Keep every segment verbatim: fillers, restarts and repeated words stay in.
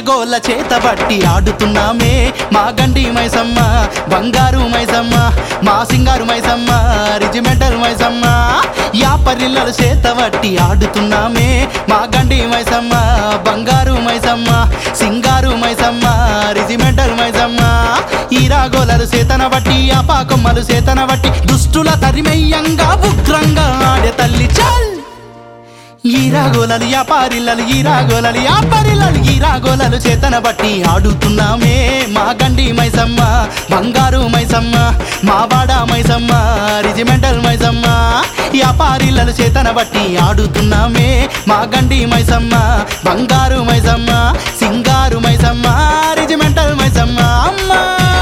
ఈరాగోల చేతబట్టి ఆడుతున్నామే మా గండి మైసమ్మ బంగారు మైసమ్మ మా సింగారు మైసమ్మ రిజిమెంటల్ మైసమ్మ యాపరిల్లలు చేతబట్టి ఆడుతున్నామే మా గండి మైసమ్మ బంగారు మైసమ్మ సింగారు మైసమ్మ రిజిమెంటల్ మైసమ్మ ఈరాగోలలు చేతన బట్టి యాపాకొమ్మలు చేతన బట్టి దుష్టుల తరిమయ్యంగా ఉగ్రంగా ఆడే తల్లి చల్ ఈరాగోలలు యాపారిల్లలు ఈరాగోలలు యాపారిల్లలు ఈరాగోలలు చేతన బట్టి ఆడుతున్నామే మా గండి మైసమ్మ బంగారు మైసమ్మ మా వాడ మైసమ్మ రిజిమెంటల్ మైసమ్మ యాపారిల్లలు చేతన బట్టి ఆడుతున్నామే మా గండి మైసమ్మ బంగారు మైసమ్మ సింగారు మైసమ్మ రిజిమెంటల్ మైసమ్మ అమ్మా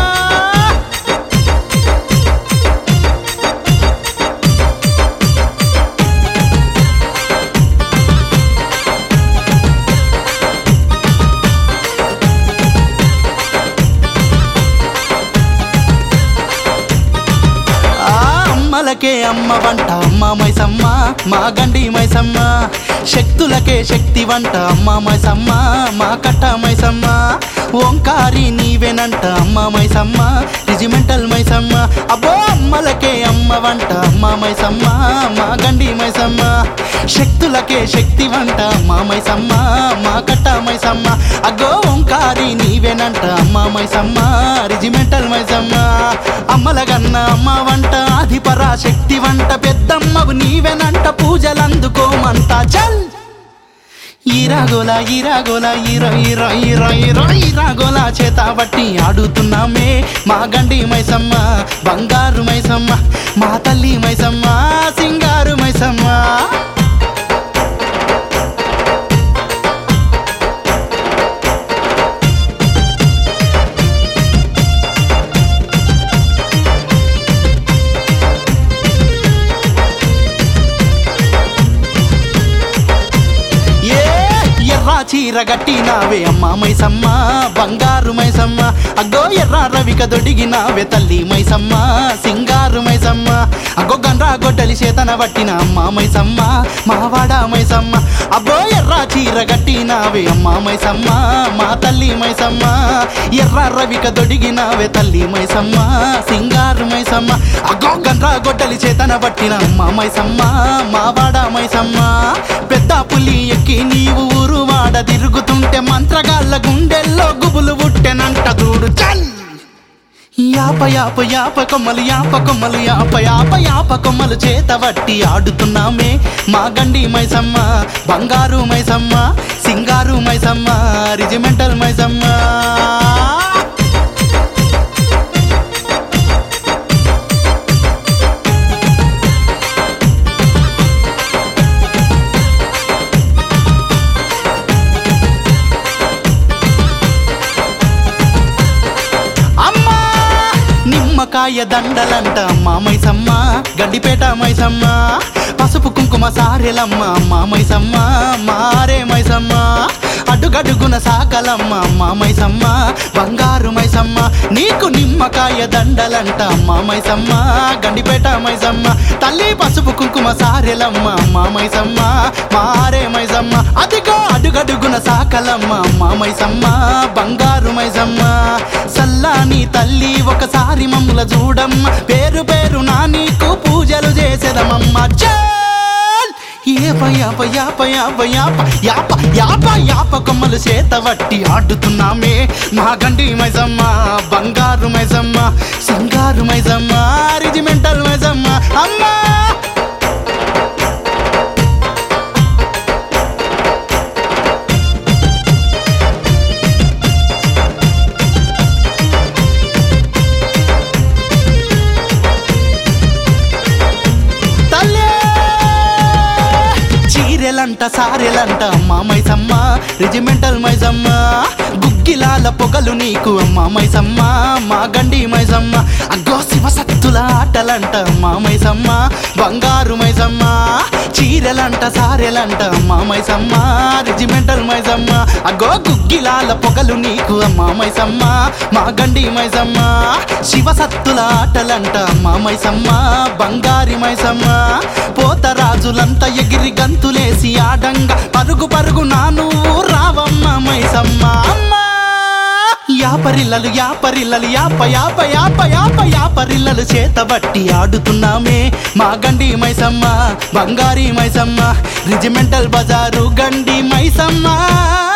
అమ్మలకే అమ్మ వంట అమ్మ మైసమ్మ మా గండి మైసమ్మ శక్తులకే శక్తి వంట అమ్మ మైసమ్మ మా కట్ట మైసమ్మ ఓంకారి నీవేనంట అమ్మ మైసమ్మ రిజిమెంటల్ మైసమ్మ అబ్బో అమ్మలకే అమ్మ వంట అమ్మ మైసమ్మ మా గండి మైసమ్మ శక్తులకే శక్తి వంట అమ్మ మైసమ్మ మా కట్ట మైసమ్మ అగ్గో ఓంకారి నీవేనంట అమ్మ మైసమ్మ రిజిమెంటల్ మైసమ్మ అమ్మల గన్న అమ్మ వంట ఆదిపరా శక్తి వంట పెద్దమ్మవు నీవేనంట పూజలందుకోమంట చల్ ఈరాగోల ఈరాగోల ఈరో ఈరో ఈరో ఈరో ఈరాగోల చేత బట్టి ఆడుతున్నామే మా గండి మైసమ్మ బంగారు మైసమ్మ మా తల్లి మైసమ్మ సింగారు మైసమ్మ చీర గట్టినావే అమ్మ మైసమ్మ బంగారు మైసమ్మ అగ్గో ఎర్ర రవిక దొడిగినావే తల్లి మైసమ్మ సింగారు మైసమ్మ అగ్గో గండ్రా గొడ్డలి చేతన పట్టిన అమ్మ మైసమ్మ మావాడ మైసమ్మ అబ్బో ఎర్ర చీర గట్టినావే అమ్మ మైసమ్మ మా తల్లి మైసమ్మ ఎర్ర రవిక దొడిగినావే తల్లి మైసమ్మ సింగారు మైసమ్మ అగ్గో గండ్రా గొడ్డలి చేతన పట్టిన అమ్మ మైసమ్మ మావాడ మైసమ్మ పెద్ద పులి ఎక్కి నీవు ఊరు వాడ తిరుగుతుంటే మంత్రగాళ్ళ గుండెల్లో గుబులు పుట్టెనంట చూడు చల్ యాప యాప యాప కొమ్మలు యాప కొమ్మలు యాప యాప యాప కొమ్మలు చేత బట్టి ఆడుతున్నామే మా గండి మైసమ్మ బంగారు మైసమ్మ సింగారు మైసమ్మ రిజిమెంటల్ మైసమ్మ నిమ్మకాయ దండలంట అమ్మ మైసమ్మ గడ్డిపేట మైసమ్మ పసుపు కుంకుమ సారెలమ్మ అమ్మ మైసమ్మ మారే మైసమ్మ అడుగడుగున సాకలమ్మ అమ్మ మైసమ్మ బంగారు మైసమ్మ నీకు నిమ్మకాయ దండలంట అమ్మ మైసమ్మ గండిపేట మైసమ్మ తల్లి పసుపు కుంకుమ సారెలమ్మ అమ్మ మైసమ్మ మారే మైసమ్మ అదిగో అడుగడుగున సాకలమ్మ అమ్మ మైసమ్మ బంగారు మైసమ్మ సల్లాని తల్లి ఒకసారి మమ్ముల చూడమ్మ పేరు పేరు నా నీకు పూజలు చేసేదమమ్మ చల్ ఏప యాప యాప యాప యాప యాప యాప యాప కొమ్మలు చేత బట్టి ఆడుతున్నామే మా గండి మైసమ్మ బంగారు మైసమ్మ సింగారు మైసమ్మ రిజిమెంటల్ మైసమ్మ అమ్మా చీరెలంట సారెలంట అమ్మ మైసమ్మ రిజిమెంటల్ మైసమ్మ గుగ్గిలాల పొగలు నీకు అమ్మ మైసమ్మ మా గండి మైసమ్మ అగ్గో శివ సత్తుల ఆటలంట అమ్మ మైసమ్మ బంగారు మైసమ్మ చీరెలంట సారెలంట అమ్మ మైసమ్మ రిజిమెంటల్ మైసమ్మ అగ్గో గుగ్గిలాల పొగలు నీకు అమ్మ మైసమ్మ మా గండి మైసమ్మ శివ సత్తుల ఆటలంట అమ్మ మైసమ్మ బంగారి మైసమ్మ పోతరాజులంతా ఎగిరి గంతులేసి ఆడంగా పరుగు పరుగు నా నువ్వు రావమ్మ మైసమ్మ అమ్మ యాపరిల్లలు యాపరిల్లలు యాప యాప యాప యాప యాపరిల్లలు చేతబట్టి ఆడుతున్నామే మా గండి మైసమ్మ బంగారీ మైసమ్మ రిజిమెంటల్ బజారు గండి మైసమ్మ